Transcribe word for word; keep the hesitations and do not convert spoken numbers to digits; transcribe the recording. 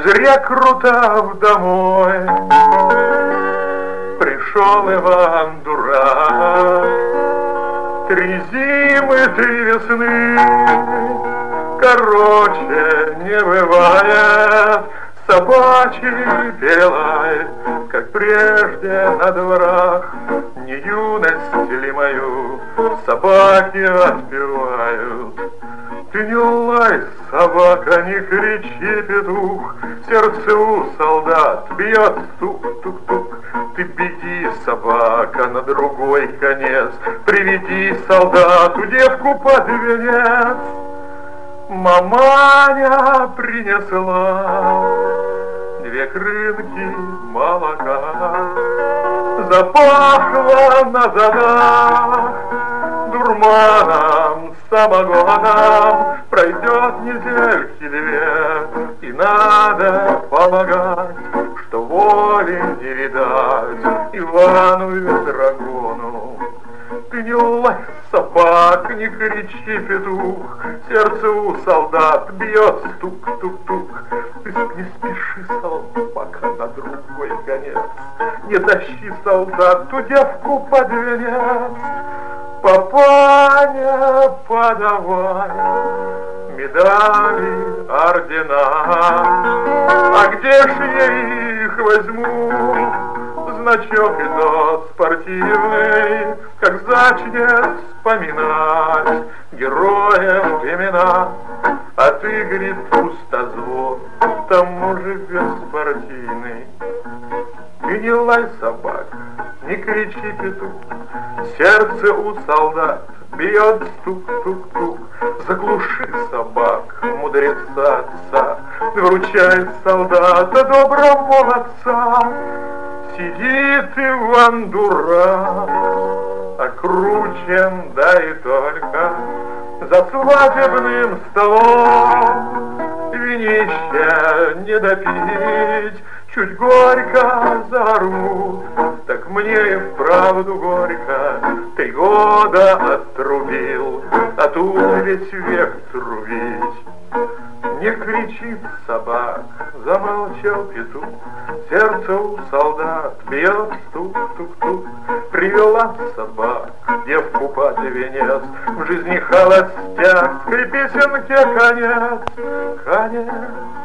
зря Крутав домой. Пришел Иван дурак, три зимы, три весны, короче не бывает. Собачий перелай, как прежде на дворах, не юность ли мою собаки отпевают. Ты не лай, собака, не кричи, петух, сердце у солдат бьет тук-тук-тук. Ты беги, собака, на другой конец, приведи солдату девку под венец. Маманя принесла две крынки молока, запахло на задах дурманом, самогоном. Пройдет недельки две, и надо полагать, что воли не видать Ивану и Драгону. Ты не лай, собак, не кричи, петух, сердце у солдат бьет стук-тук-тук. Ты не спеши, собака, на другой конец, не тащи солдату девку под венец. Папаня, подавай медали, ордена, а где ж я их возьму? Значок и тот спортивный, как зачнет вспоминать героев имена. А ты, говорит, пустозвон, к тому же беспартийный. Ты не лай, собак, не кричи, петух, сердце у солдат бьет стук-тук-тук. Заглуши, собак, мудреца отца, выручай солдата, доброго молодца. Сидит Иван дурак, окручен, да и только, за свадебным столом. Винище не допить, чуть горько зарвут, так мне и вправду горько. Три года отрубил, а тут весь век трубить. Не кричит собак, замолчал петух, сердце у солдат бьет стук-тук-тук. Привела собак девку под венец, в жизни холостяк, скрипесенке конец, конец.